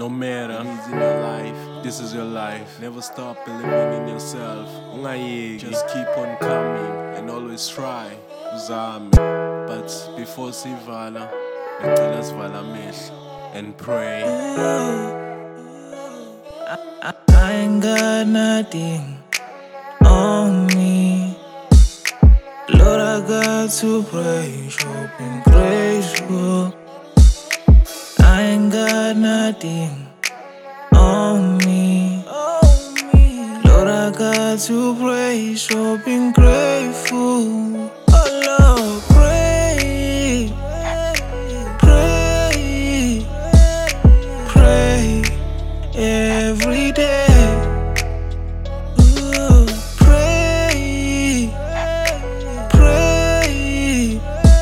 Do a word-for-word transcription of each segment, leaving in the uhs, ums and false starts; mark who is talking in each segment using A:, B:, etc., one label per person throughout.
A: No matter who's in your life, this is your life. Never stop believing in yourself. Ungayeki, just keep on coming and always try. Uzame. But before sivala, ngicela sivala amehlo and pray.
B: I, I, I ain't got nothing on me. Lord, I got to praise you, been grateful. I ain't got nothing on me. Lord, I got to praise you, been grateful. Oh Lord, pray, pray, pray every day. Ooh, pray, pray,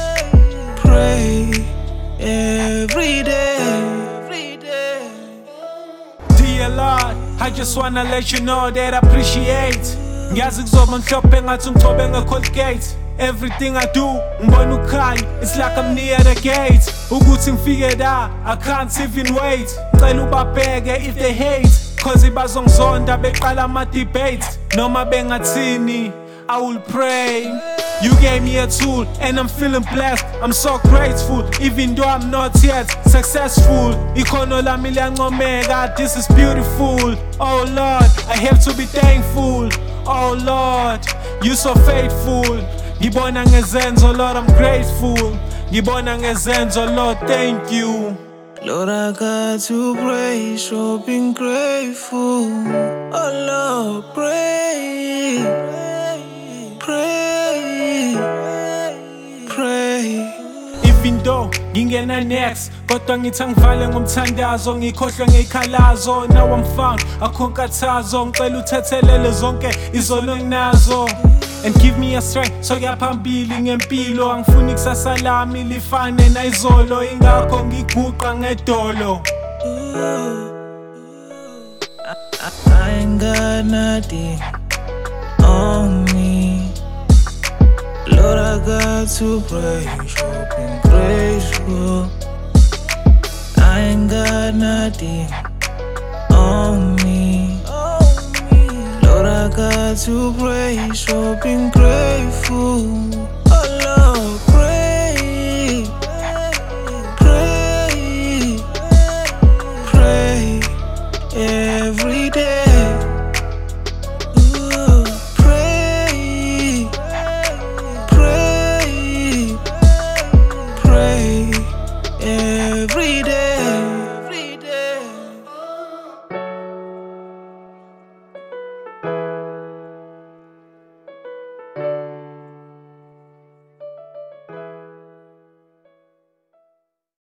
B: pray every day. Every day.
C: Dear Lord, I just wanna let you know that I appreciate. Ngiyazi kuzoba mhlophe ngathi ngigcobe nge-Colgate. Everything I do, ngibona ukhanya, it's like I'm near the gate. Ukuthi ngifike da, I can't even wait. Ngicela ubabheke if they hate, cause bazongizonda beqala ama-debates. Noma bengathini, I will pray. You gave me a tool and I'm feeling blessed. I'm so grateful, even though I'm not yet successful. Ikhono lami liyancomeka, this is beautiful. Oh Lord, I have to be thankful. Oh Lord, you so faithful. Ngibona ngezenzo, Lord, I'm grateful. Ngibona ngezenzo, Lord, thank you.
B: Lord, I got to praise you, been grateful. Oh Lord, pray, pray, pray.
C: Even though ngingena next, kodwa ngithi ngivale ngomthandazo, ngikhohlwe ngezikhalazo. Now I'm found, akho nkathazo. Ngicela uthethelele zonke izono enginazo and give me a strength so yaphambili ngempilo. Angifuni ikusasa lami lifane nayizolo, ingakho ngiguqa ngedolo.
B: I, I, I ain't got nothing on me. Lord, I got to praise you, been grateful. I ain't got nothing on me. Lord, I got to praise you, been grateful.